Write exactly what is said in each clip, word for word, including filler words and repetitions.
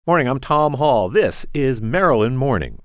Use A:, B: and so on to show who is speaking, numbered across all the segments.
A: Morning, I'm Tom Hall. This is Maryland Morning.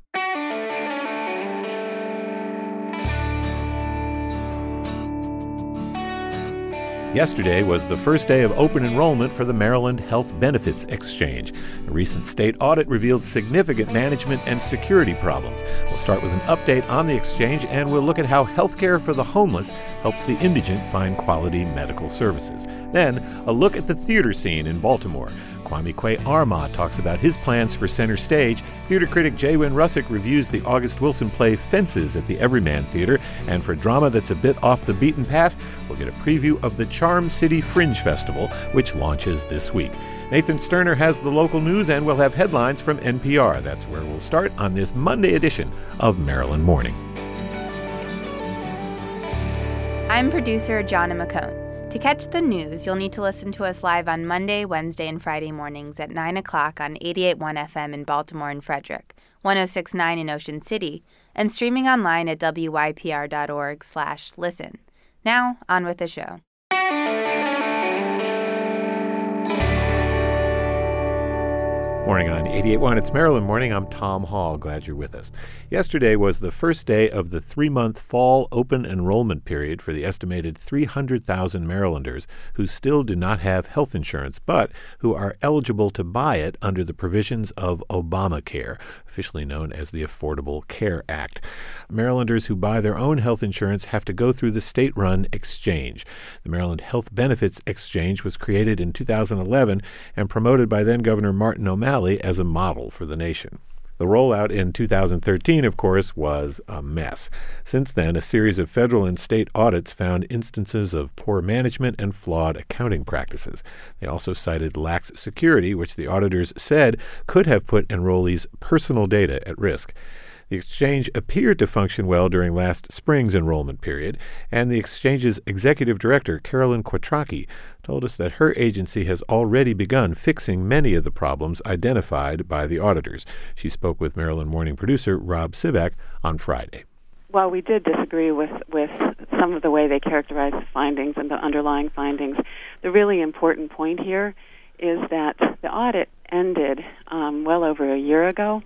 A: Yesterday was the first day of open enrollment for the Maryland Health Benefits Exchange. A recent state audit revealed significant management and security problems. We'll start with an update on the exchange, and we'll look at how healthcare for the homeless helps the indigent find quality medical services. Then, a look at the theater scene in Baltimore. Kwame Kwei-Armah talks about his plans for Center Stage. Theater critic Jay Wynn Russick reviews the August Wilson play Fences at the Everyman Theater. And for drama that's a bit off the beaten path, we'll get a preview of the Charm City Fringe Festival, which launches this week. Nathan Sterner has the local news, and we'll have headlines from N P R. That's where we'll start on this Monday edition of Maryland Morning.
B: I'm producer Jonna McCone. To catch the news, you'll need to listen to us live on Monday, Wednesday, and Friday mornings at nine o'clock on eighty-eight point one F M in Baltimore and Frederick, one oh six point nine in Ocean City, and streaming online at W Y P R dot org slash listen. Now, on with the show.
A: Morning on eighty-eight point one. It's Maryland Morning. I'm Tom Hall. Glad you're with us. Yesterday was the first day of the three-month fall open enrollment period for the estimated three hundred thousand Marylanders who still do not have health insurance, but who are eligible to buy it under the provisions of Obamacare, officially known as the Affordable Care Act. Marylanders who buy their own health insurance have to go through the state-run exchange. The Maryland Health Benefits Exchange was created in two thousand eleven and promoted by then-Governor Martin O'Malley as a model for the nation. The rollout in two thousand thirteen, of course, was a mess. Since then, a series of federal and state audits found instances of poor management and flawed accounting practices. They also cited lax security, which the auditors said could have put enrollees' personal data at risk. The exchange appeared to function well during last spring's enrollment period, and the exchange's executive director, Carolyn Quattrocchi, told us that her agency has already begun fixing many of the problems identified by the auditors. She spoke with Maryland Morning producer Rob Sivak on Friday.
C: While we did disagree with, with some of the way they characterized the findings and the underlying findings, the really important point here is that the audit ended um, well over a year ago.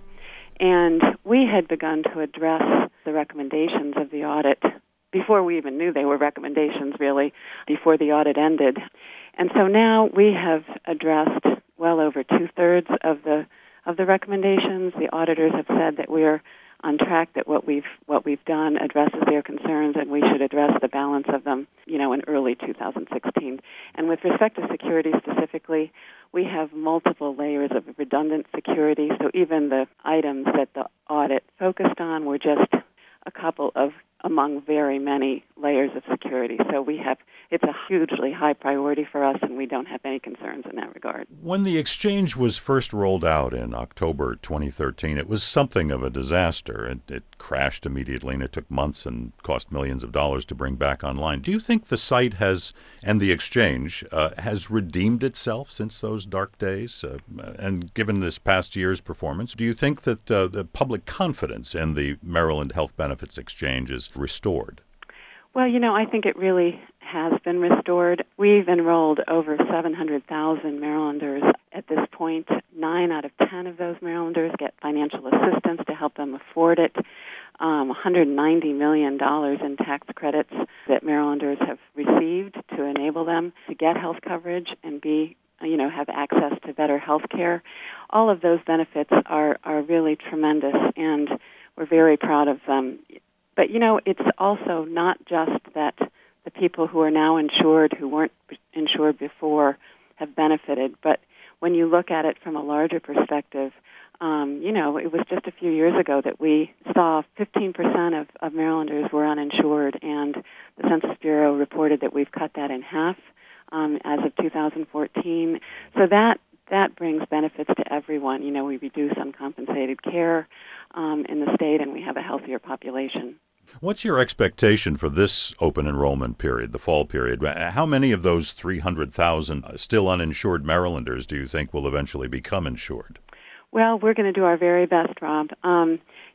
C: And we had begun to address the recommendations of the audit before we even knew they were recommendations, really, before the audit ended. And so now we have addressed well over two-thirds of the of the recommendations. The auditors have said that we're on track, that what we've what we've done addresses their concerns, and we should address the balance of them, you know, in early two thousand sixteen. And with respect to security specifically, we have multiple layers of redundant security, so even the items that the audit focused on were just a couple of among very many layers of security. So we have, it's a hugely high priority for us, and we don't have any concerns in that regard.
D: When the exchange was first rolled out in October twenty thirteen, it was something of a disaster. It, it crashed immediately, and it took months and cost millions of dollars to bring back online. Do you think the site has, and the exchange, uh, has redeemed itself since those dark days? Uh, and given this past year's performance, do you think that uh, the public confidence in the Maryland Health Benefits Exchange is restored?
C: Well, you know, I think it really has been restored. We've enrolled over seven hundred thousand Marylanders at this point. Nine out of ten of those Marylanders get financial assistance to help them afford it. Um, one hundred ninety million dollars in tax credits that Marylanders have received to enable them to get health coverage and be, you know, have access to better health care. All of those benefits are, are really tremendous, and we're very proud of them. But, you know, it's also not just that the people who are now insured, who weren't insured before, have benefited. But when you look at it from a larger perspective, um, you know, it was just a few years ago that we saw fifteen percent of, of Marylanders were uninsured, and the Census Bureau reported that we've cut that in half um, as of two thousand fourteen. So that that brings benefits to everyone. You know, we reduce uncompensated care um, in the state, and we have a healthier population.
D: What's your expectation for this open enrollment period, the fall period? How many of those three hundred thousand still uninsured Marylanders do you think will eventually become insured?
C: Well, we're going to do our very best, Rob. Um,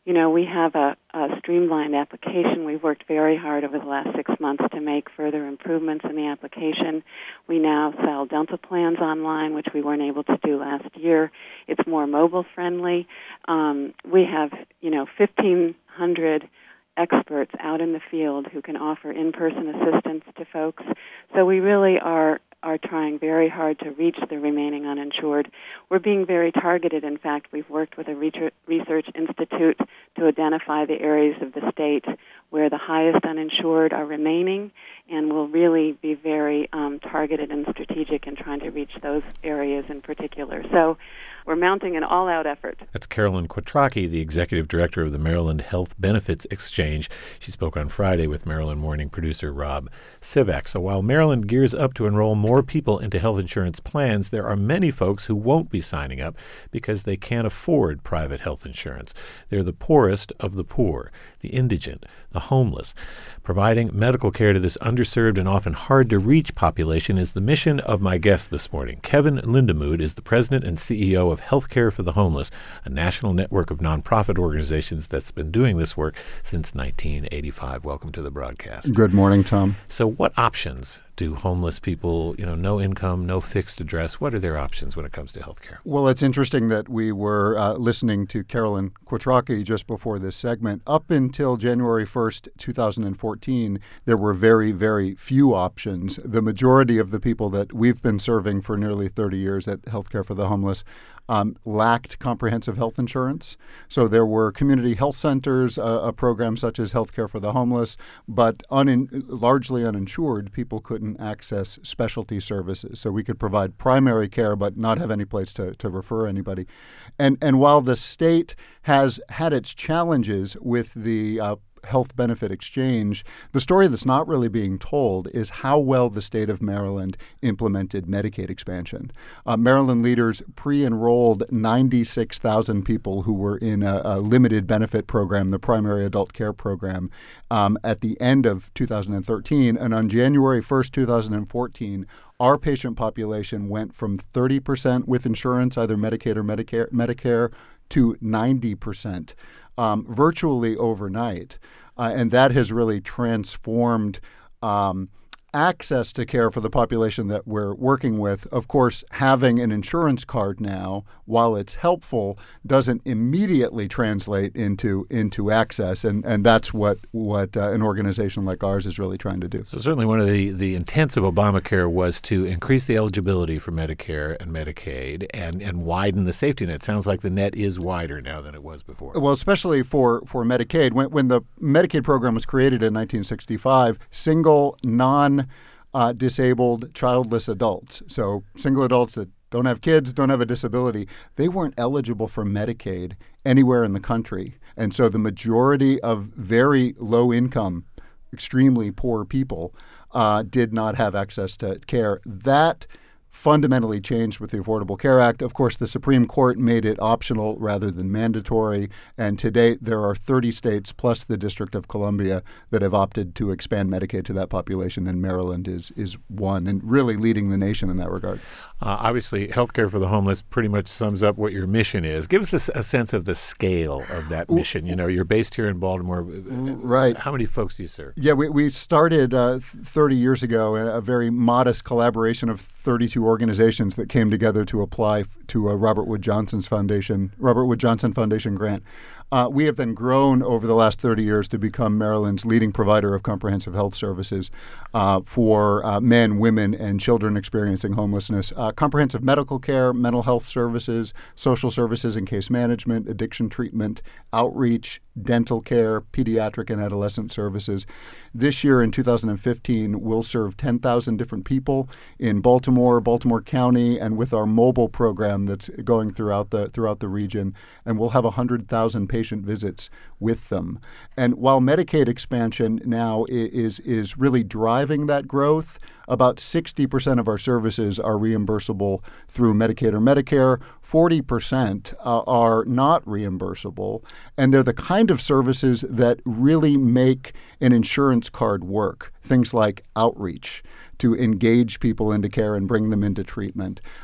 C: you know, we have a, a streamlined application. We've worked very hard over the last six months to make further improvements in the application. We now sell dental plans online, which we weren't able to do last year. It's more mobile-friendly. Um, we have, you know, fifteen hundred experts out in the field who can offer in-person assistance to folks. So we really are are trying very hard to reach the remaining uninsured. We're being very targeted. In fact, we've worked with a research institute to identify the areas of the state where the highest uninsured are remaining, and we'll really be very um, targeted and strategic in trying to reach those areas in particular. So we're mounting an all-out effort.
A: That's Carolyn Quattrocchi, the executive director of the Maryland Health Benefits Exchange. She spoke on Friday with Maryland Morning producer Rob Sivak. So while Maryland gears up to enroll more people into health insurance plans, there are many folks who won't be signing up because they can't afford private health insurance. They're the poorest of the poor, the indigent, the homeless. Providing medical care to this underserved and often hard-to-reach population is the mission of my guest this morning. Kevin Lindemood is the president and C E O of Healthcare for the Homeless, a national network of nonprofit organizations that's been doing this work since nineteen eighty-five. Welcome to the broadcast.
E: Good morning, Tom.
A: So what options do homeless people, you know, no income, no fixed address, what are their options when it comes to health care?
E: Well, it's interesting that we were uh, listening to Carolyn Quattrocchi just before this segment. Up until January first, two thousand fourteen, there were very, very few options. The majority of the people that we've been serving for nearly thirty years at Healthcare for the Homeless Um, lacked comprehensive health insurance. So there were community health centers, uh, a program such as Healthcare for the Homeless, but unin- largely uninsured people couldn't access specialty services. So we could provide primary care but not have any place to, to refer anybody. And, and while the state has had its challenges with the uh, health benefit exchange, the story that's not really being told is how well the state of Maryland implemented Medicaid expansion. Uh, Maryland leaders pre-enrolled ninety-six thousand people who were in a, a limited benefit program, the primary adult care program, um, at the end of two thousand thirteen. And on January first, two thousand fourteen, our patient population went from thirty percent with insurance, either Medicaid or Medicare, Medicare to ninety percent. Um, virtually overnight. Uh, and that has really transformed um, access to care for the population that we're working with. Of course, having an insurance card now, while it's helpful, doesn't immediately translate into into access. And, and that's what, what uh, an organization like ours is really trying to do.
A: So certainly one of the, the intents of Obamacare was to increase the eligibility for Medicare and Medicaid and, and widen the safety net. It sounds like the net is wider now than it was before.
E: Well, especially for, for Medicaid. When, when the Medicaid program was created in nineteen sixty-five, single, non Uh, disabled, childless adults, so single adults that don't have kids, don't have a disability, they weren't eligible for Medicaid anywhere in the country. And so the majority of very low income, extremely poor people uh, did not have access to care. That fundamentally changed with the Affordable Care Act. Of course, the Supreme Court made it optional rather than mandatory. And to date, there are thirty states plus the District of Columbia that have opted to expand Medicaid to that population, and Maryland is is one, and really leading the nation in that regard.
A: Uh, obviously, Healthcare for the Homeless pretty much sums up what your mission is. Give us a, a sense of the scale of that mission. You know, you're based here in Baltimore.
E: Right.
A: How many folks do you serve?
E: Yeah, we, we started uh, thirty years ago, a very modest collaboration of thirty-two organizations that came together to apply f- to a Robert Wood Johnson's Foundation, Robert Wood Johnson Foundation grant. Uh, we have then grown over the last thirty years to become Maryland's leading provider of comprehensive health services uh, for uh, men, women, and children experiencing homelessness. Uh, comprehensive medical care, mental health services, social services and case management, addiction treatment, outreach, dental care, pediatric and adolescent services. This year in two thousand fifteen, we'll serve ten thousand different people in Baltimore, Baltimore County, and with our mobile program that's going throughout the throughout the region. And we'll have one hundred thousand patient visits with them. And while Medicaid expansion now is is really driving that growth, about sixty percent of our services are reimbursable through Medicaid or Medicare. forty percent uh, are not reimbursable. And they're the kind of services that really make an insurance card work. Things like outreach to engage people into care and bring them into treatment.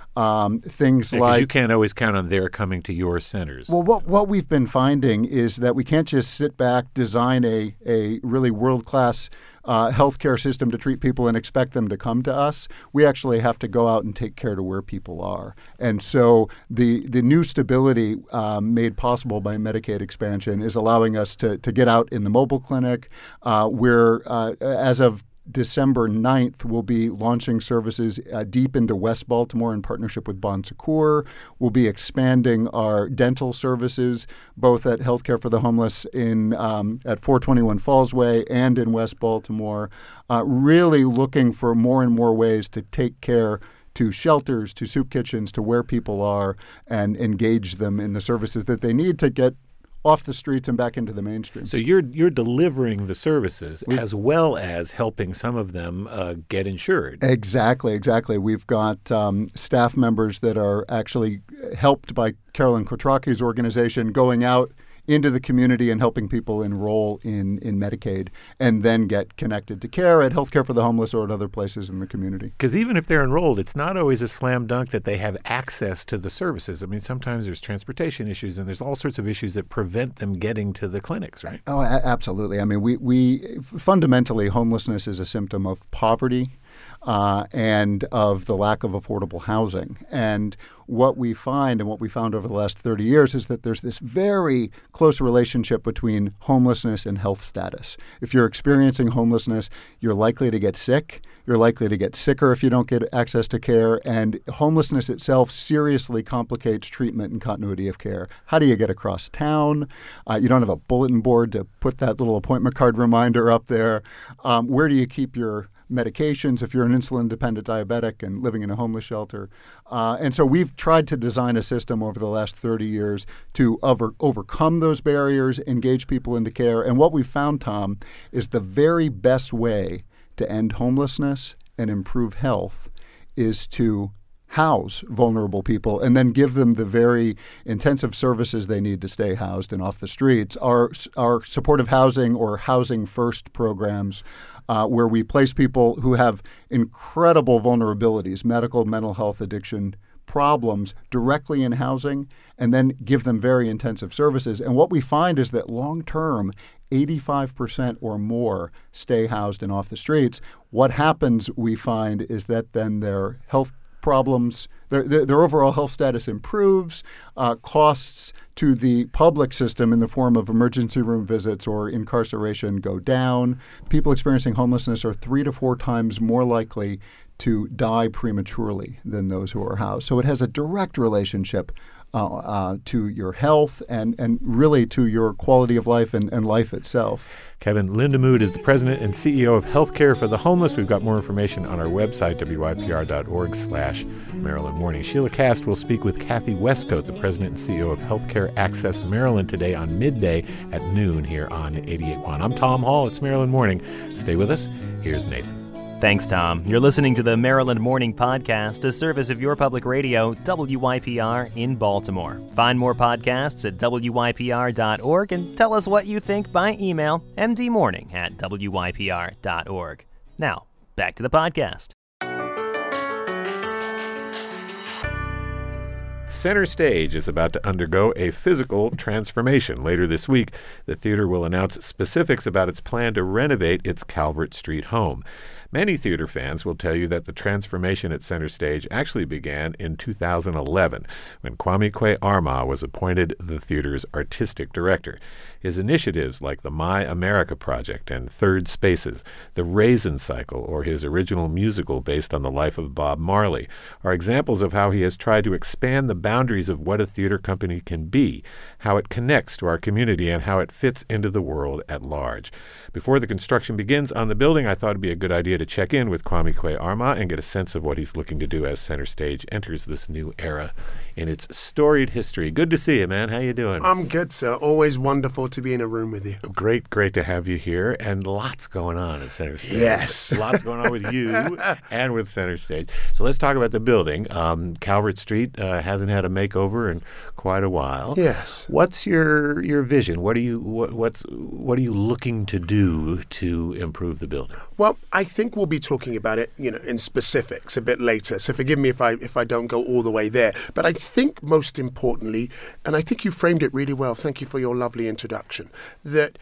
E: Um, things
A: Yeah, 'cause
E: like
A: you can't always count on their coming to your centers.
E: well, what what we've been finding is that we can't just sit back, design a a really world class uh, healthcare system to treat people and expect them to come to us. We actually have to go out and take care to where people are. And so the the new stability um, made possible by Medicaid expansion is allowing us to to get out in the mobile clinic. Uh, we're uh, as of December ninth, we'll be launching services uh, deep into West Baltimore in partnership with Bon Secours. We'll be expanding our dental services, both at Healthcare for the Homeless in um, at four twenty-one Fallsway and in West Baltimore, uh, really looking for more and more ways to take care to shelters, to soup kitchens, to where people are, and engage them in the services that they need to get off the streets and back into the mainstream.
A: So you're you're delivering the services
E: We-
A: as well as helping some of them uh, get insured.
E: Exactly, exactly. We've got um, staff members that are actually helped by Carolyn Quattrocchi's organization going out into the community and helping people enroll in, in Medicaid and then get connected to care at Healthcare for the Homeless or at other places in the community.
A: Because even if they're enrolled, it's not always a slam dunk that they have access to the services. I mean, sometimes there's transportation issues and there's all sorts of issues that prevent them getting to the clinics, right?
E: Oh, a- absolutely. I mean, we, we fundamentally, homelessness is a symptom of poverty uh, and of the lack of affordable housing. And what we find and what we found over the last thirty years is that there's this very close relationship between homelessness and health status. If you're experiencing homelessness, you're likely to get sick. You're likely to get sicker if you don't get access to care. And homelessness itself seriously complicates treatment and continuity of care. How do you get across town? Uh, you don't have a bulletin board to put that little appointment card reminder up there. Um, where do you keep your medications if you're an insulin-dependent diabetic and living in a homeless shelter? Uh, and so we've tried to design a system over the last thirty years to over, overcome those barriers, engage people into care. And what we've found, Tom, is the very best way to end homelessness and improve health is to house vulnerable people and then give them the very intensive services they need to stay housed and off the streets. Our, our supportive housing or housing first programs Uh, where we place people who have incredible vulnerabilities, medical, mental health, addiction problems, directly in housing, and then give them very intensive services. And what we find is that long-term, eighty-five percent or more stay housed and off the streets. What happens, we find, is that then their health problems, their, their, their overall health status improves, uh, costs to the public system in the form of emergency room visits or incarceration go down. People experiencing homelessness are three to four times more likely to die prematurely than those who are housed. So it has a direct relationship uh, uh, to your health and, and really to your quality of life and, and life itself.
A: Kevin Lindemood is the president and C E O of Healthcare for the Homeless. We've got more information on our website, W Y P R dot org slash Maryland Morning. Sheila Cast will speak with Kathy Westcoat, the president and C E O of Healthcare Access Maryland, today on midday at noon here on eighty-eight point one. I'm Tom Hall. It's Maryland Morning. Stay with us. Here's Nathan.
F: Thanks, Tom. You're listening to the Maryland Morning Podcast, a service of your public radio, W Y P R in Baltimore. Find more podcasts at W Y P R dot org and tell us what you think by email, m d morning at W Y P R dot org. Now, back to the podcast.
A: Center Stage is about to undergo a physical transformation. Later this week, the theater will announce specifics about its plan to renovate its Calvert Street home. Many theater fans will tell you that the transformation at Center Stage actually began in two thousand eleven, when Kwame Kwei-Armah was appointed the theater's artistic director. His initiatives like the My America Project and Third Spaces, the Raisin Cycle, or his original musical based on the life of Bob Marley, are examples of how he has tried to expand the boundaries of what a theater company can be, how it connects to our community, and how it fits into the world at large. Before the construction begins on the building, I thought it'd be a good idea to check in with Kwame Kwei-Armah and get a sense of what he's looking to do as Center Stage enters this new era in its storied history. Good to see you, man. How you doing?
G: I'm good, sir. Always wonderful to be in a room with you.
A: Great, great to have you here, and lots going on at Center Stage.
G: Yes.
A: Lots going on with you and with Center Stage. So let's talk about the building. Um, Calvert Street uh, hasn't had a makeover in quite a while.
G: Yes.
A: What's your your vision? What are you what, what's what are you looking to do to improve the building?
G: Well, I think we'll be talking about it, you know, in specifics a bit later. So forgive me if I if I don't go all the way there. But I think most importantly, and I think you framed it really well. Thank you for your lovely introduction. That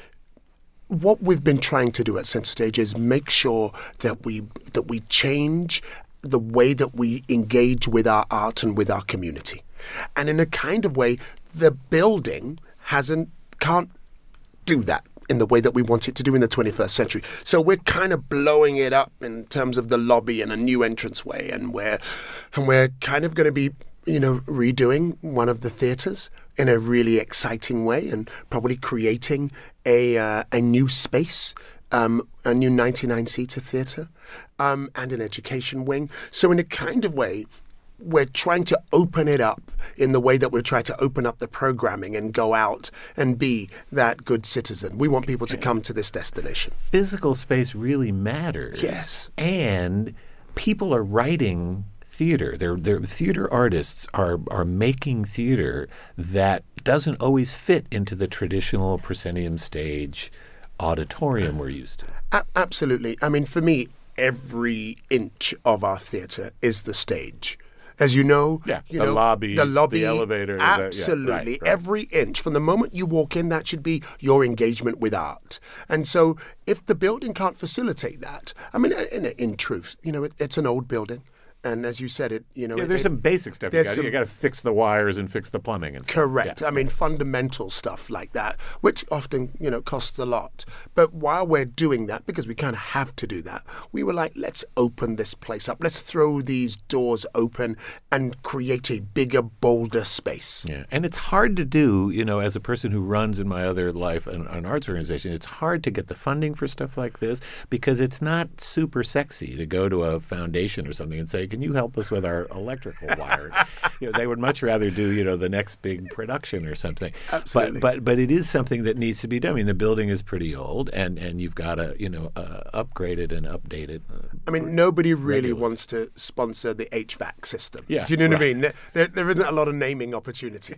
G: what we've been trying to do at Center Stage is make sure that we that we change the way that we engage with our art and with our community. And in a kind of way, the building hasn't can't do that in the way that we want it to do in the twenty-first century. So we're kind of blowing it up in terms of the lobby and a new entranceway, and we're and we're kind of going to be, you know, redoing one of the theaters in a really exciting way, and probably creating a uh, a new space, um, a new ninety-nine seater theater, um, and an education wing. So in a kind of way, we're trying to open it up in the way that we're trying to open up the programming and go out and be that good citizen. We want people to come to this destination.
A: Physical space really matters.
G: Yes.
A: And people are writing theater. They're, they're, theater artists are, are making theater that doesn't always fit into the traditional proscenium stage auditorium we're used to.
G: A- absolutely. I mean, for me, every inch of our theater is the stage. As you know,
A: yeah,
G: you
A: the
G: know,
A: lobby,
G: the lobby,
A: the elevator.
G: Absolutely.
A: The, yeah, right, right.
G: Every inch. From the moment you walk in, that should be your engagement with art. And so if the building can't facilitate that, I mean, in, in truth, you know, it, it's an old building. And as you said, it you know,
A: yeah,
G: it,
A: there's
G: it,
A: some basic stuff. You got, you got to fix the wires and fix the plumbing and stuff.
G: Correct.
A: Yeah.
G: I mean, fundamental stuff like that, which often, you know, costs a lot. But while we're doing that, because we kind of have to do that, we were like, let's open this place up. Let's throw these doors open and create a bigger, bolder space.
A: Yeah, and it's hard to do, you know, as a person who runs in my other life an, an arts organization, it's hard to get the funding for stuff like this because it's not super sexy to go to a foundation or something and say, can you help us with our electrical wire? You know, they would much rather do, you know, the next big production or something.
G: Absolutely.
A: But but but it is something that needs to be done. I mean, the building is pretty old, and, and you've got to, you know, uh, upgrade it and update it. Uh,
G: I mean, nobody really
A: regularly.
G: wants to sponsor the H V A C system.
A: Yeah,
G: Do you know what
A: right.
G: I mean? There, there isn't a lot of naming opportunities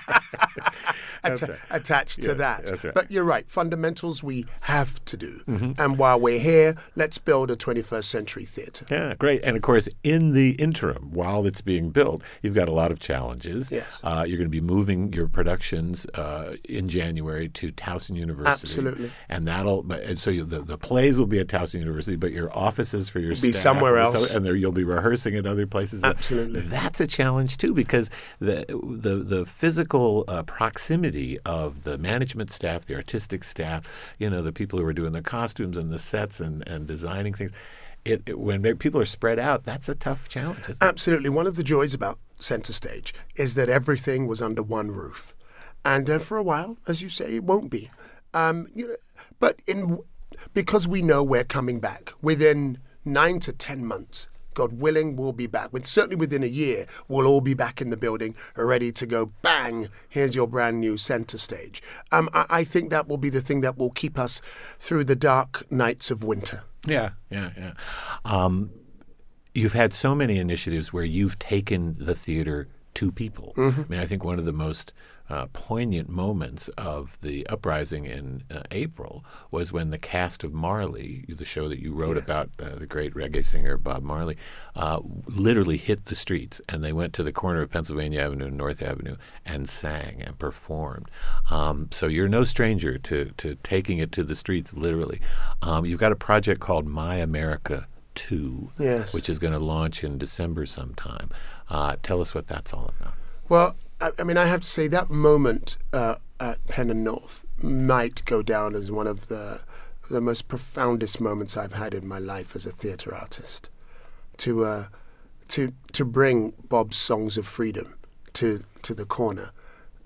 A: That's
G: Atta-
A: right.
G: attached to
A: Yes,
G: that.
A: that's right.
G: But you're right. Fundamentals we have to do.
A: Mm-hmm.
G: And while we're here, let's build a twenty-first century theater.
A: Yeah, great. And of course, in the interim, while it's being built, you've got a lot of challenges.
G: Yes.
A: Uh, you're going to be moving your productions uh, in January to Towson University.
G: Absolutely.
A: And that'll, but- and so you, the, the plays will be at Towson University, but your offices for your
G: Be
A: staff
G: somewhere
A: will-
G: else.
A: and there you'll be rehearsing at other places.
G: Absolutely.
A: That's a challenge too, because the the the physical uh, proximity of the management staff, the artistic staff, you know, the people who are doing the costumes and the sets and, and designing things. It, it, when people are spread out, that's a tough challenge. Isn't it?
G: Absolutely. One of the joys about Center Stage is that everything was under one roof. And uh, for a while, as you say, it won't be. Um, you know, but in because we know we're coming back within nine to ten months, God willing, we'll be back. With, certainly within a year, we'll all be back in the building, ready to go, bang, here's your brand new Center Stage. Um, I, I think that will be the thing that will keep us through the dark nights of winter.
A: Yeah, yeah, yeah. Um, you've had so many initiatives where you've taken the theater to people.
G: Mm-hmm.
A: I mean, I think one of the most uh, poignant moments of the uprising in uh, April was when the cast of Marley, the show that you wrote
G: Yes.
A: about, uh, the great reggae singer Bob Marley, uh, literally hit the streets, and they went to the corner of Pennsylvania Avenue and North Avenue and sang and performed. Um, so you're no stranger to, to taking it to the streets, literally. Um, you've got a project called My America two,
G: Yes.
A: which is going to launch in December sometime. Uh, tell us what that's all about.
G: Well, I, I mean, I have to say that moment uh, at Penn and North might go down as one of the the most profoundest moments I've had in my life as a theatre artist. To uh, to to bring Bob's Songs of Freedom to to the corner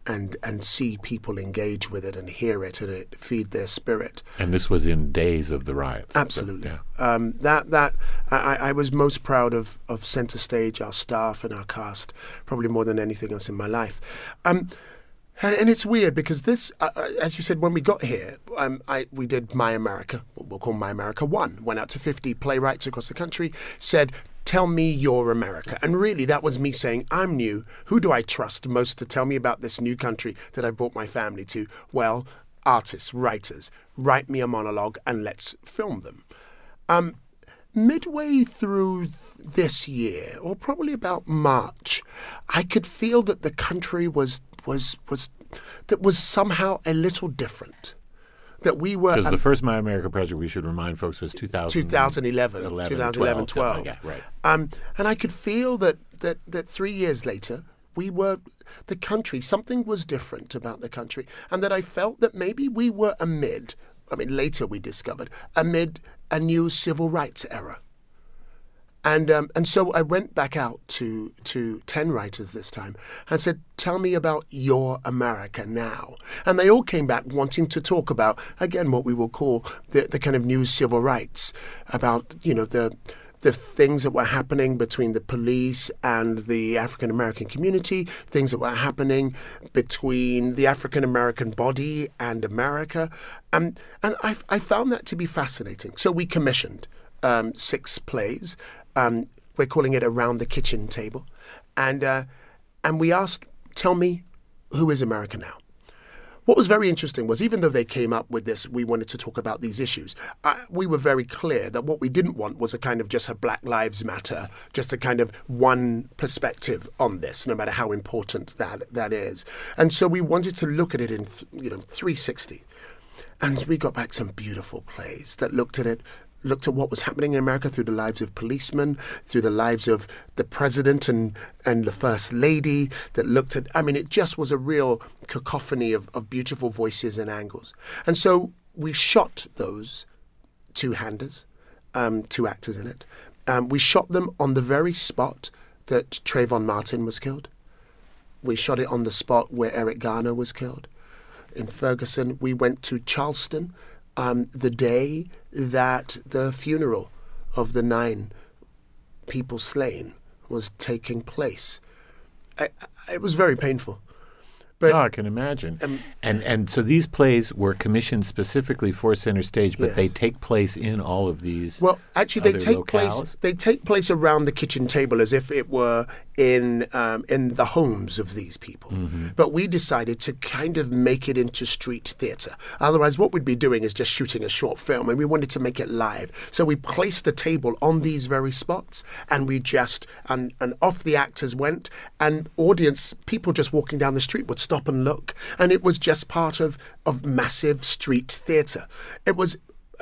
G: and and see people engage with it and hear it and it feed their spirit.
A: And this was in days of the riots.
G: Absolutely.
A: But,
G: yeah. um, that that I, I was most proud of of Center Stage, our staff and our cast, probably more than anything else in my life. Um, and, and it's weird because this, uh, as you said, when we got here, um, I we did My America, what we'll call My America One. Went out to fifty playwrights across the country, said, "Tell me your America." And really, that was me saying, I'm new. Who do I trust most to tell me about this new country that I brought my family to? Well, artists, writers. Write me a monologue and let's film them. Um, midway through this year, or probably about March, I could feel that the country was was was that was somehow a little different. That we were
A: because
G: um,
A: the first My America project, we should remind folks, was two thousand,
G: twenty eleven,
A: eleven,
G: twenty eleven, twelve.
A: Yeah, right.
G: Um, and I could feel that, that that three years later, we were the country. Something was different about the country, and that I felt that maybe we were amid. I mean, later we discovered amid a new civil rights era. And um, and so I went back out to to ten writers this time and said, "Tell me about your America now." And they all came back wanting to talk about, again, what we will call the, the kind of new civil rights, about, you know, the the things that were happening between the police and the African American community, things that were happening between the African American body and America. Um, and I, I found that to be fascinating. So we commissioned um, six plays. Um, we're calling it Around the Kitchen Table. And uh, and we asked, tell me, who is America now? What was very interesting was, even though they came up with this, we wanted to talk about these issues, uh, we were very clear that what we didn't want was a kind of just a Black Lives Matter, just a kind of one perspective on this, no matter how important that that is. And so we wanted to look at it in, th- you know, three sixty. And we got back some beautiful plays that looked at it, looked at what was happening in America through the lives of policemen, through the lives of the president and, and the first lady, that looked at, I mean, it just was a real cacophony of, of beautiful voices and angles. And so we shot those two-handers, um, two actors in it. Um, we shot them on the very spot that Trayvon Martin was killed. We shot it on the spot where Eric Garner was killed. In Ferguson, we went to Charleston um, the day that the funeral of the nine people slain was taking place. I, I, it was very painful. But,
A: oh, I can imagine.
G: Um,
A: and and so these plays were commissioned specifically for Center Stage, but
G: yes.
A: they take place in all of these.
G: Well, actually, they
A: other
G: take
A: locales?
G: place. They take place around the kitchen table, as if it were in um, in the homes of these people. Mm-hmm. But we decided to kind of make it into street theatre. Otherwise, what we'd be doing is just shooting a short film, and we wanted to make it live. So we placed the table on these very spots, and we just and and off the actors went, and audience people just walking down the street would stop and look, and it was just part of of massive street theatre. It was.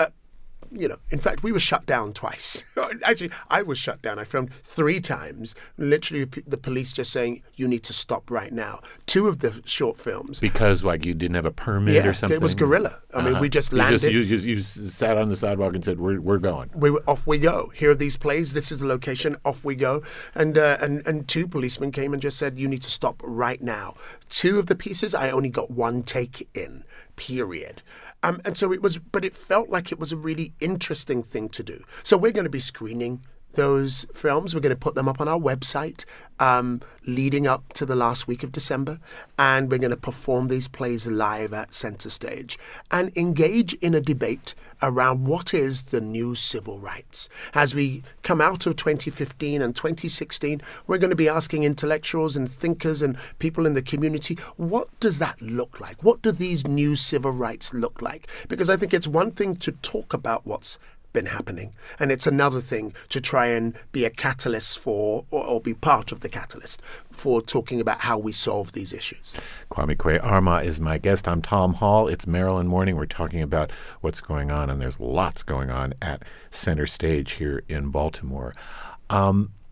G: You know, in fact, we were shut down twice. Actually, I was shut down. I filmed three times, literally the police just saying, you need to stop right now. Two of the short films.
A: Because, like, you didn't have a permit
G: yeah,
A: or something?
G: It was guerrilla. I
A: uh-huh.
G: mean, we just
A: you
G: landed.
A: Just, you, just, you sat on the sidewalk and said, we're, we're going.
G: We were, off we go. Here are these plays. This is the location. Off we go. And, uh, and, and two policemen came and just said, you need to stop right now. Two of the pieces, I only got one take in, period. Um, and so it was, but it felt like it was a really interesting thing to do. So we're going to be screening those films. We're going to put them up on our website um, leading up to the last week of December. And we're going to perform these plays live at Center Stage and engage in a debate around what is the new civil rights. As we come out of twenty fifteen and twenty sixteen, we're going to be asking intellectuals and thinkers and people in the community, what does that look like? What do these new civil rights look like? Because I think it's one thing to talk about what's been happening, and it's another thing to try and be a catalyst for, or, or be part of the catalyst for talking about how we solve these issues.
A: Kwame Kwei-Armah is my guest. I'm Tom Hall. It's Maryland Morning. We're talking about what's going on, and there's lots going on at Center Stage here in Baltimore. Um,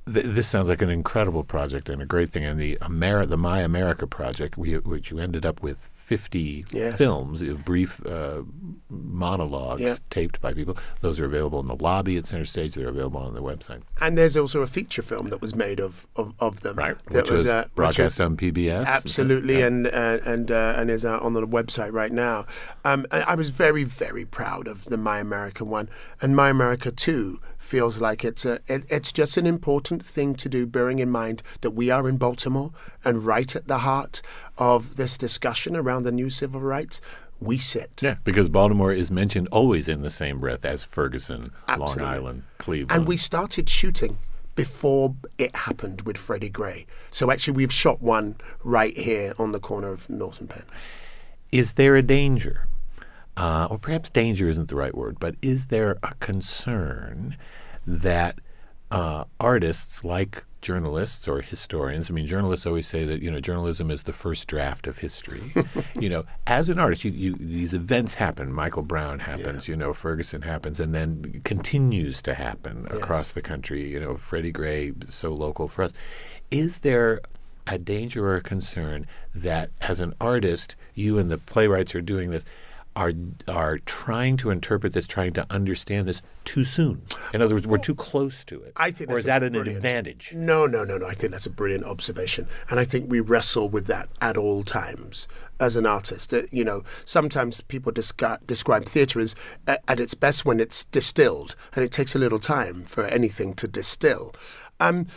A: th- this sounds like an incredible project and a great thing. And the Ameri- the My America project, we, which you ended up with fifty
G: yes.
A: films, uh, brief uh, monologues
G: yeah.
A: taped by people. Those are available in the lobby at Center Stage. They're available on the website.
G: And there's also a feature film that was made of, of, of them.
A: Right,
G: that
A: which was,
G: uh,
A: broadcast
G: which was,
A: on P B S.
G: Absolutely,
A: yeah.
G: and uh, and uh, and is uh, on the website right now. Um, I, I was very, very proud of the My America one. And My America two feels like it's a, it, it's just an important thing to do, bearing in mind that we are in Baltimore and right at the heart of this discussion around the new civil rights. We sit.
A: Yeah, because Baltimore is mentioned always in the same breath as Ferguson,
G: Absolutely.
A: Long Island, Cleveland.
G: And we started shooting before it happened with Freddie Gray. So actually we've shot one right here on the corner of North and Penn.
A: Is there a danger, uh, or perhaps danger isn't the right word, but is there a concern that uh, artists like journalists or historians, I mean, journalists always say that, you know, journalism is the first draft of history. You know, as an artist, you, you, these events happen. Michael Brown happens, yeah. you know, Ferguson happens, and then continues to happen yes. across the country. You know, Freddie Gray, so local for us. Is there a danger or a concern that as an artist, you and the playwrights are doing this, are are trying to interpret this, trying to understand this too soon? In other words, we're too close to it.
G: I think
A: or is that an
G: brilliant.
A: advantage?
G: No, no, no, no. I think that's a brilliant observation. And I think we wrestle with that at all times as an artist. Uh, you know, sometimes people descri- describe theatre as uh, at its best when it's distilled, and it takes a little time for anything to distill. Um,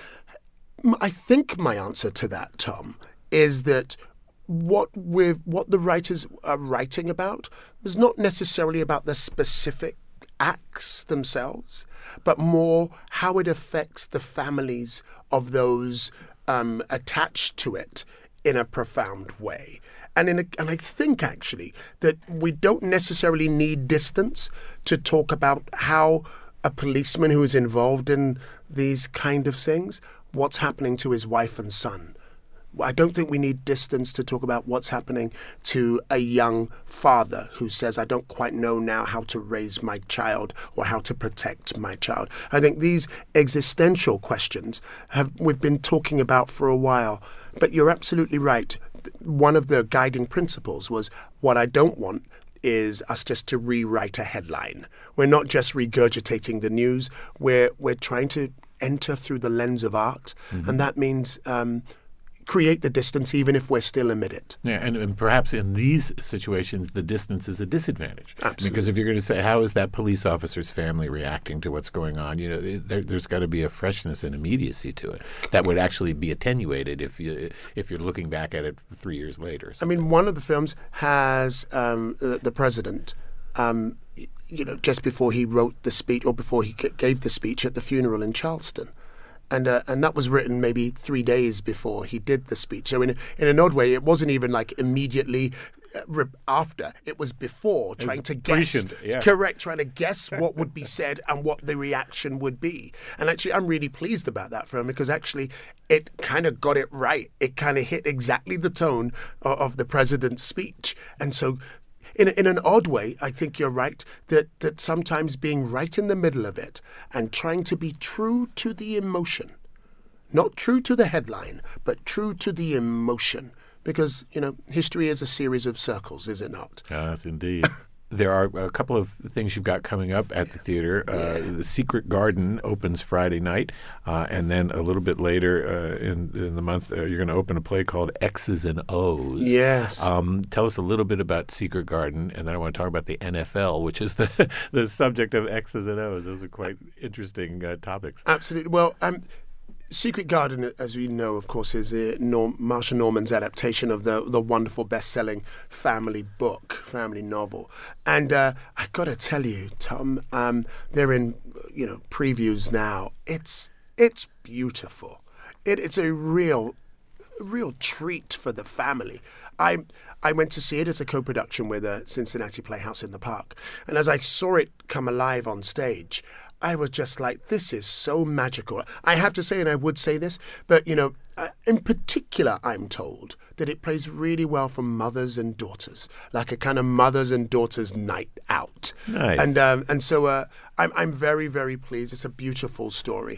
G: I think my answer to that, Tom, is that what we're, what the writers are writing about was not necessarily about the specific acts themselves, but more how it affects the families of those um, attached to it in a profound way. And in a, and I think actually that we don't necessarily need distance to talk about how a policeman who is involved in these kind of things, what's happening to his wife and son. I don't think we need distance to talk about what's happening to a young father who says, I don't quite know now how to raise my child or how to protect my child. I think these existential questions have we've been talking about for a while. But you're absolutely right. One of the guiding principles was what I don't want is us just to rewrite a headline. We're not just regurgitating the news. We're, we're trying to enter through the lens of art. Mm-hmm. And that means Um, create the distance even if we're still amid it.
A: Yeah, and, and perhaps in these situations, the distance is a disadvantage.
G: Absolutely.
A: Because if you're going to say, how is that police officer's family reacting to what's going on? You know, there, there's got to be a freshness and immediacy to it that would actually be attenuated if you if you're looking back at it three years later.
G: I mean, one of the films has um, the, the president. Um, you know, just before he wrote the speech, or before he g- gave the speech at the funeral in Charleston. And uh, and that was written maybe three days before he did the speech. So in in an odd way, it wasn't even like immediately uh, re- after. It was before,
A: it
G: trying
A: was
G: to guess.
A: Yeah.
G: Correct, trying to guess what would be said and what the reaction would be. And actually, I'm really pleased about that film because actually it kind of got it right. It kind of hit exactly the tone of, of the president's speech. And so In, in an odd way, I think you're right, that, that sometimes being right in the middle of it and trying to be true to the emotion, not true to the headline, but true to the emotion. Because, you know, history is a series of circles, is it not?
A: Yes, indeed. There are a couple of things you've got coming up at the theater. Uh,
G: Yeah.
A: The Secret Garden opens Friday night, uh, and then a little bit later uh, in, in the month, uh, you're going to open a play called X's and O's.
G: Yes.
A: Um, tell us a little bit about Secret Garden, and then I want to talk about the N F L, which is the the subject of X's and O's. Those are quite interesting uh, topics.
G: Absolutely. Well, um, Secret Garden, as we know, of course, is uh, Norm, Marsha Norman's adaptation of the the wonderful best-selling family book, family novel. And uh, I got to tell you, Tom, um, they're in, you know, previews now. It's it's beautiful. It, it's a real, real treat for the family. I I went to see it as a co-production with a Cincinnati Playhouse in the Park, and as I saw it come alive on stage, I was just like, this is so magical. I have to say, and I would say this, but, you know, uh, in particular, I'm told that it plays really well for mothers and daughters, like a kind of mothers and daughters night out.
A: Nice.
G: And um, and so uh, I'm I'm very, very pleased. It's a beautiful story.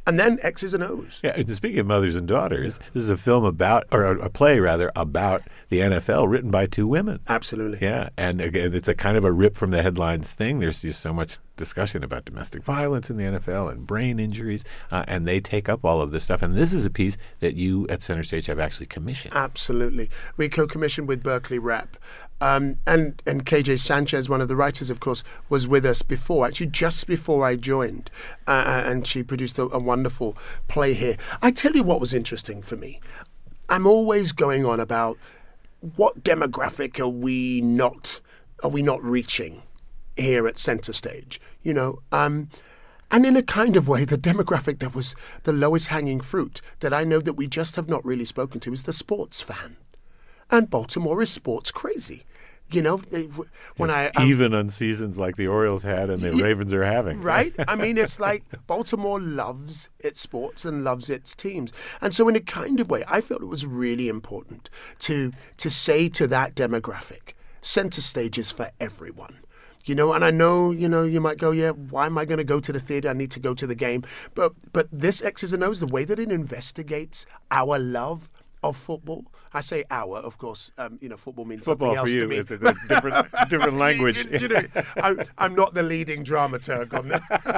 G: And then X's and O's.
A: Yeah, and speaking of mothers and daughters, this is a film about, or a, a play rather, about the N F L written by two women.
G: Absolutely.
A: Yeah, and again, it's a kind of a rip from the headlines thing. There's just so much discussion about domestic violence in the N F L and brain injuries, uh, and they take up all of this stuff. And this is a piece that you at Center Stage have actually commissioned.
G: Absolutely. We co-commissioned with Berkeley Rep. Um, and, and K J Sanchez, one of the writers, of course, was with us before, actually just before I joined. Uh, and she produced a, a wonderful play here. I tell you what was interesting for me. I'm always going on about what demographic are we not, are we not reaching here at Center Stage, you know, um, and in a kind of way, the demographic that was the lowest hanging fruit that I know that we just have not really spoken to is the sports fan. And Baltimore is sports crazy. You know, they, when
A: Yes,
G: I... Um,
A: even on seasons like the Orioles had and the
G: Yeah,
A: Ravens are having.
G: Right? I mean, it's like Baltimore loves its sports and loves its teams. And so in a kind of way, I felt it was really important to to say to that demographic, Center Stage is for everyone. You know, and I know, you know, you might go, yeah, why am I going to go to the theater? I need to go to the game. But but this X's and O's, the way that it investigates our love of football. I say our, of course, um, you know, football means
A: Football
G: something else
A: for you,
G: to me.
A: it's a, a different, different language.
G: you, you know, I'm, I'm not the leading dramaturg on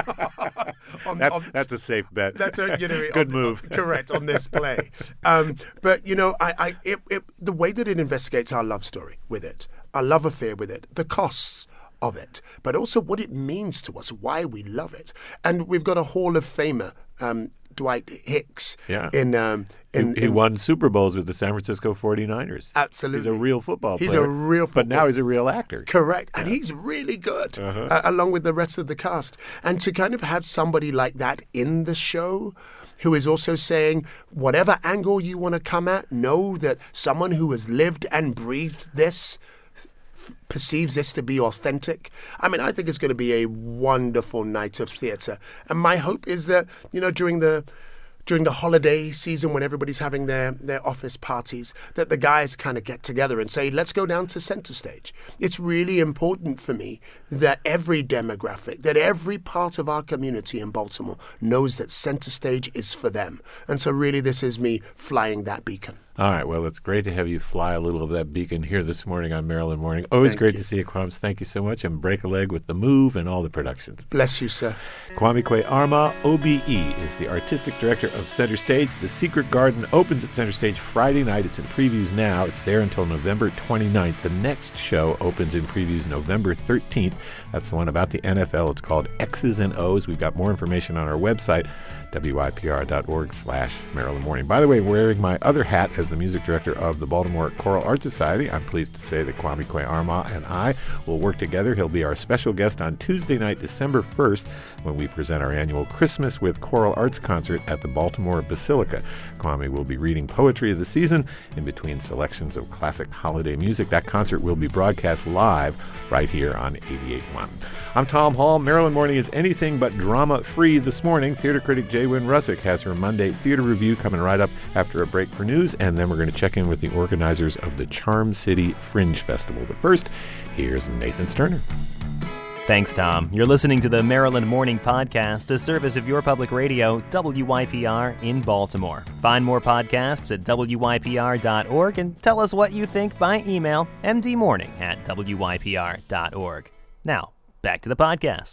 G: the. on,
A: That's,
G: on,
A: that's a safe bet.
G: that's a you know
A: Good
G: on,
A: move.
G: on, correct on this play. Um, but you know, I, I it, it, the way that it investigates our love story with it, our love affair with it, the costs of it, but also what it means to us, why we love it, and we've got a Hall of Famer. Um, Dwight Hicks
A: Yeah.
G: in um in,
A: he, he
G: in
A: won Super Bowls with the San Francisco forty-niners.
G: Absolutely.
A: He's a real football
G: He's
A: player.
G: a real
A: But now
G: football-
A: he's a real actor.
G: Correct. And he's really good,
A: Uh-huh.
G: uh, along with the rest of the cast. And to kind of have somebody like that in the show who is also saying, whatever angle you want to come at, know that someone who has lived and breathed this f- perceives this to be authentic. I mean, I think it's going to be a wonderful night of theatre. And my hope is that, you know, during the during the holiday season when everybody's having their, their office parties, that the guys kind of get together and say, let's go down to Center Stage. It's really important for me that every demographic, that every part of our community in Baltimore knows that Center Stage is for them. And so really this is me flying that beacon.
A: All right. Well, it's great to have you fly a little of that beacon here this morning on Maryland Morning. Always
G: Thank
A: great
G: you.
A: to see you, Kwame. Thank you so much. And break a leg with The Move and all the productions.
G: Bless you, sir.
A: Kwame Kwe Armah, O B E, is the artistic director of Center Stage. The Secret Garden opens at Center Stage Friday night. It's in previews now. It's there until November twenty-ninth. The next show opens in previews November thirteenth. That's the one about the N F L. It's called X's and O's. We've got more information on our website, W I P R dot org slash Maryland Morning. By the way, wearing my other hat as the music director of the Baltimore Choral Art Society, I'm pleased to say that Kwame Kwe Armah and I will work together. He'll be our special guest on Tuesday night, December first, when we present our annual Christmas with Choral Arts concert at the Baltimore Basilica. Kwame will be reading poetry of the season in between selections of classic holiday music. That concert will be broadcast live right here on eighty-eight point one. I'm Tom Hall. Maryland Morning is anything but drama-free this morning. Theater critic Jay Wynn Russick has her Monday theater review coming right up after a break for news, and then we're going to check in with the organizers of the Charm City Fringe Festival. But first, here's Nathan Sterner.
F: Thanks, Tom. You're listening to the Maryland Morning Podcast, a service of your public radio, W Y P R, in Baltimore. Find more podcasts at W Y P R dot org and tell us what you think by email, m d morning at W Y P R dot org. Now, back to the podcast.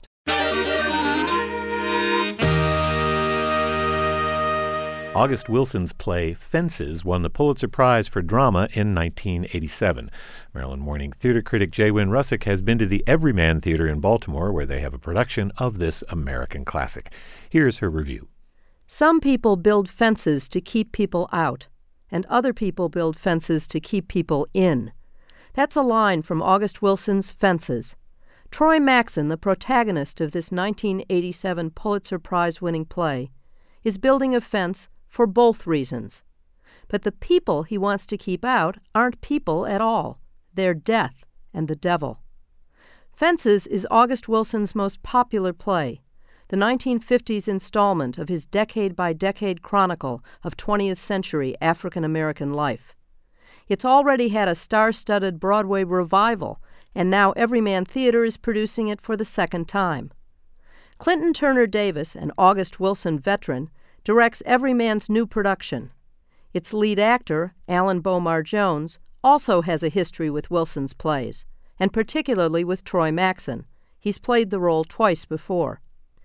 A: August Wilson's play Fences won the Pulitzer Prize for Drama in nineteen eighty-seven. Maryland Morning theater critic Jay Wynn Russick has been to the Everyman Theater in Baltimore, where they have a production of this American classic. Here's her review.
H: Some people build fences to keep people out, and other people build fences to keep people in. That's a line from August Wilson's Fences. Troy Maxson, the protagonist of this nineteen eighty-seven Pulitzer Prize-winning play, is building a fence for both reasons. But the people he wants to keep out aren't people at all. They're death and the devil. Fences is August Wilson's most popular play, the nineteen fifties installment of his decade-by-decade chronicle of twentieth century African-American life. It's already had a star-studded Broadway revival, and now Everyman Theater is producing it for the second time. Clinton Turner Davis, an August Wilson veteran, directs Everyman's new production. Its lead actor, Alan Bomar Jones, also has a history with Wilson's plays, and particularly with Troy Maxson. He's played the role twice before.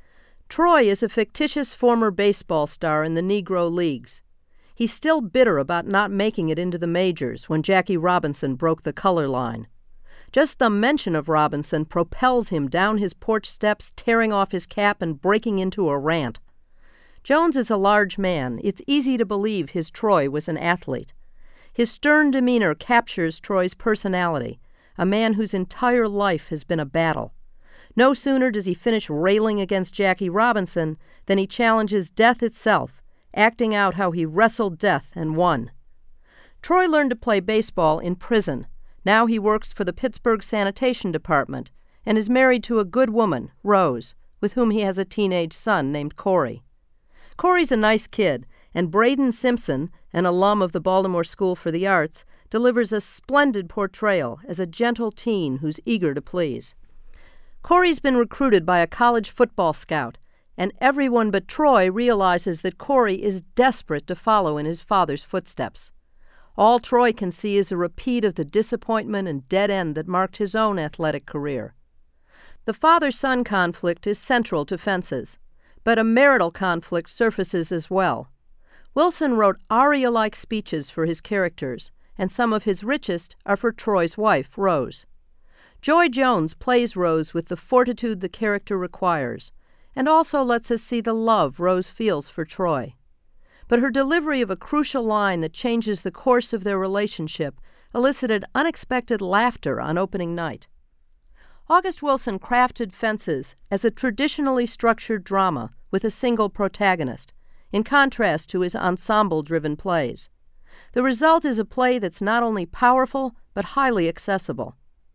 H: Troy is a fictitious former baseball star in the Negro Leagues. He's still bitter about not making it into the majors when Jackie Robinson broke the color line. Just the mention of Robinson propels him down his porch steps, tearing off his cap and breaking into a rant. Jones is a large man. It's easy to believe his Troy was an athlete. His stern demeanor captures Troy's personality, a man whose entire life has been a battle. No sooner does he finish railing against Jackie Robinson than he challenges death itself, acting out how he wrestled death and won. Troy learned to play baseball in prison. Now he works for the Pittsburgh Sanitation Department and is married to a good woman, Rose, with whom he has a teenage son named Corey. Corey's a nice kid, and Braden Simpson, an alum of the Baltimore School for the Arts, delivers a splendid portrayal as a gentle teen who's eager to please. Corey's been recruited by a college football scout, and everyone but Troy realizes that Corey is desperate to follow in his father's footsteps. All Troy can see is a repeat of the disappointment and dead end that marked his own athletic career. The father-son conflict is central to Fences, but a marital conflict surfaces as well. Wilson wrote aria-like speeches for his characters, and some of his richest are for Troy's wife, Rose. Joy Jones plays Rose with the fortitude the character requires, and also lets us see the love Rose feels for Troy. But her delivery of a crucial line that changes the course of their relationship elicited unexpected laughter on opening night. August Wilson crafted Fences as a traditionally structured drama with a single protagonist, in contrast to his ensemble-driven plays. The result is a play that's not only powerful, but highly accessible.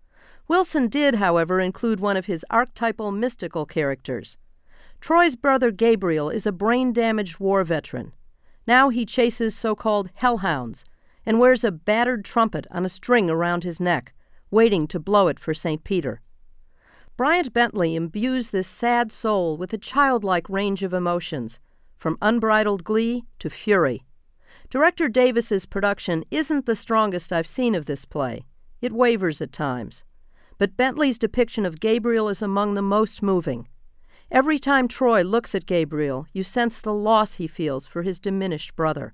H: Wilson did, however, include one of his archetypal mystical characters. Troy's brother Gabriel is a brain-damaged war veteran. Now he chases so-called hellhounds and wears a battered trumpet on a string around his neck, waiting to blow it for Saint Peter. Bryant Bentley imbues this sad soul with a childlike range of emotions, from unbridled glee to fury. Director Davis's production isn't the strongest I've seen of this play. It wavers at times. But Bentley's depiction of Gabriel is among the most moving. Every time Troy looks at Gabriel, you sense the loss he feels for his diminished brother.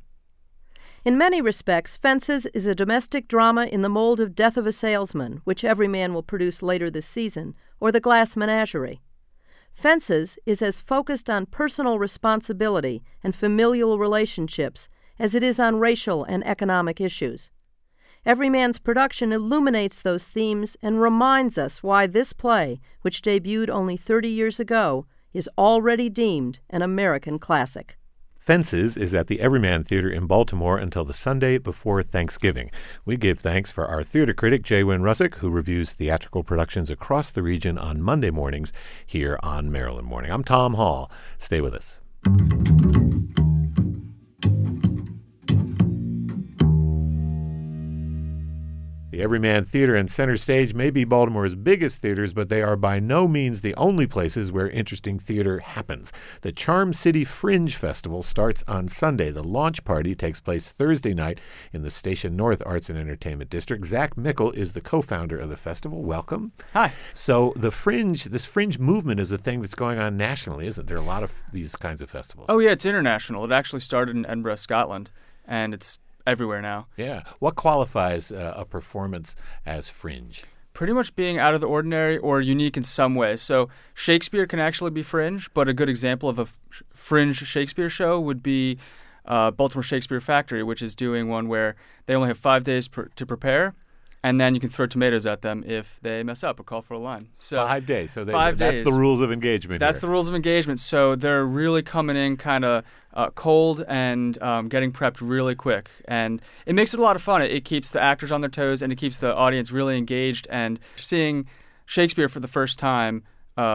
H: In many respects, Fences is a domestic drama in the mold of Death of a Salesman, which Everyman will produce later this season, or The Glass Menagerie. Fences is as focused on personal responsibility and familial relationships as it is on racial and economic issues. Everyman's production illuminates those themes and reminds us why this play, which debuted only thirty years ago, is already deemed an American classic.
A: Fences is at the Everyman Theater in Baltimore until the Sunday before Thanksgiving. We give thanks for our theater critic, Jay Wynn Russick, who reviews theatrical productions across the region on Monday mornings here on Maryland Morning. I'm Tom Hall. Stay with us. The Everyman Theater and Center Stage may be Baltimore's biggest theaters, but they are by no means the only places where interesting theater happens. The Charm City Fringe Festival starts on Sunday. The launch party takes place Thursday night in the Station North Arts and Entertainment District. Zach Mickle is the co-founder of the festival. Welcome.
I: Hi.
A: So the Fringe, this Fringe movement is a thing that's going on nationally, isn't there? There are a lot of these kinds of festivals.
I: Oh, yeah, it's international. It actually started in Edinburgh, Scotland, and it's everywhere now.
A: Yeah. What qualifies uh, a performance as fringe?
I: Pretty much being out of the ordinary or unique in some way. So Shakespeare can actually be fringe, but a good example of a f- fringe Shakespeare show would be uh, Baltimore Shakespeare Factory, which is doing one where they only have five days per- to prepare, and then you can throw tomatoes at them if they mess up or call for a line. So
A: five days. So they,
I: five
A: that's
I: days.
A: the rules of engagement.
I: That's
A: here.
I: the rules of engagement. So they're really coming in kind of uh, cold and um, getting prepped really quick. And it makes it a lot of fun. It, it keeps the actors on their toes, and it keeps the audience really engaged. And seeing Shakespeare for the first time uh,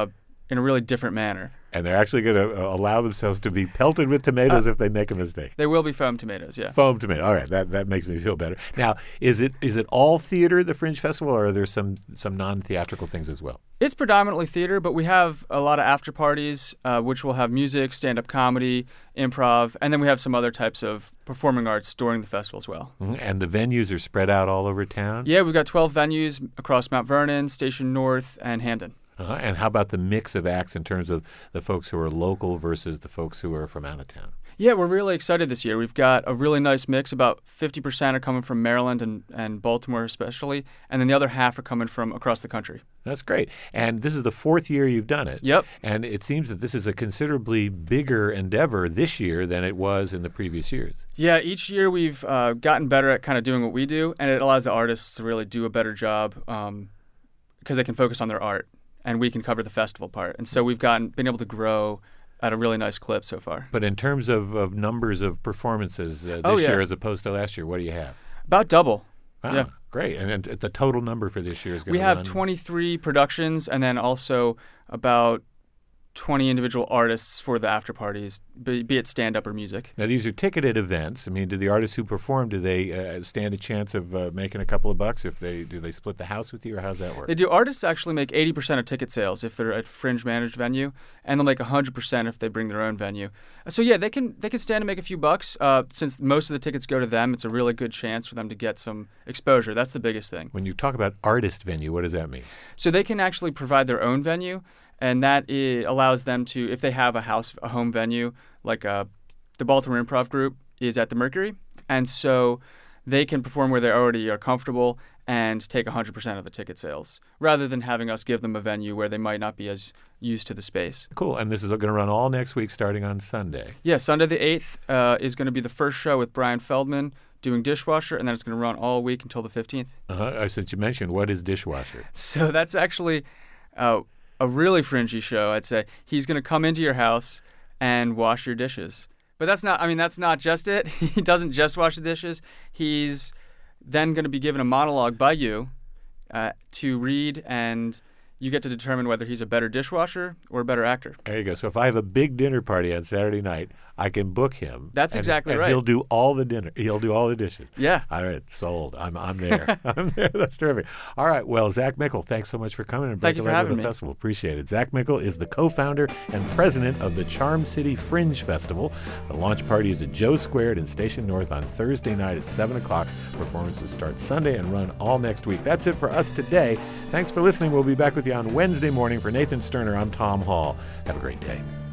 I: in a really different manner.
A: And they're actually going to uh, allow themselves to be pelted with tomatoes
I: Uh,
A: if they make a mistake.
I: They will be foam tomatoes, yeah.
A: Foam tomato. All right, that, that makes me feel better. Now, is it is it all theater, the Fringe Festival, or are there some some non-theatrical things as well?
I: It's predominantly theater, but we have a lot of after parties, uh, which will have music, stand-up comedy, improv, and then we have some other types of performing arts during the festival as well.
A: Mm-hmm. And the venues are spread out all over town?
I: Yeah, we've got twelve venues across Mount Vernon, Station North, and Hampden.
A: Uh-huh. And how about the mix of acts in terms of the folks who are local versus the folks who are from out of town?
I: Yeah, we're really excited this year. We've got a really nice mix. About fifty percent are coming from Maryland and, and Baltimore especially, and then the other half are coming from across the country.
A: That's great. And this is the fourth year you've done it.
I: Yep.
A: And it seems that this is a considerably bigger endeavor this year than it was in the previous years.
I: Yeah, each year we've uh, gotten better at kind of doing what we do, and it allows the artists to really do a better job um, because they can focus on their art, and we can cover the festival part. And so we've gotten been able to grow at a really nice clip so far.
A: But in terms of, of numbers of performances uh, this
I: Oh, yeah.
A: year as opposed to last year, what do you have?
I: About double.
A: Wow,
I: Yeah.
A: great. And, and the total number for this year is going to
I: We have
A: run...
I: twenty-three productions and then also about twenty individual artists for the after parties, be, be it stand-up or music.
A: Now, these are ticketed events. I mean, do the artists who perform, do they uh, stand a chance of uh, making a couple of bucks? If they do they split the house with you, or how does that work?
I: They do. Artists actually make eighty percent of ticket sales if they're at Fringe managed venue, and they'll make one hundred percent if they bring their own venue. So yeah, they can they can stand to make a few bucks. Uh, since most of the tickets go to them, it's a really good chance for them to get some exposure. That's the biggest thing.
A: When you talk about artist venue, what does that mean?
I: So they can actually provide their own venue, and that I- allows them to, if they have a house, a home venue, like uh, the Baltimore Improv Group is at the Mercury, and so they can perform where they already are comfortable and take one hundred percent of the ticket sales, rather than having us give them a venue where they might not be as used to the space.
A: Cool. And this is going to run all next week starting on Sunday.
I: Yeah, Sunday the eighth uh, is going to be the first show with Brian Feldman doing Dishwasher, and then it's going to run all week until the fifteenth.
A: Uh-huh. Since you mentioned, what is Dishwasher?
I: So that's actually uh, a really fringy show, I'd say. He's going to come into your house and wash your dishes. But that's not, I mean, that's not just it. He doesn't just wash the dishes. He's then going to be given a monologue by you uh, to read, and you get to determine whether he's a better dishwasher or a better actor.
A: There you go. So if I have a big dinner party on Saturday night, I can book him.
I: That's
A: and,
I: exactly
A: and
I: right.
A: He'll do all the dinner. He'll do all the dishes.
I: Yeah.
A: All right. Sold. I'm I'm there. I'm there. That's terrific. All right. Well, Zach Mickle, thanks so much for coming and
I: Thank
A: breaking
I: you for
A: legs with
I: having
A: the
I: me.
A: festival. Appreciate it. Zach Mickle is the co-founder and president of the Charm City Fringe Festival. The launch party is at Joe Squared in Station North on Thursday night at seven o'clock. Performances start Sunday and run all next week. That's it for us today. Thanks for listening. We'll be back with you on Wednesday morning. For Nathan Sterner, I'm Tom Hall. Have a great day.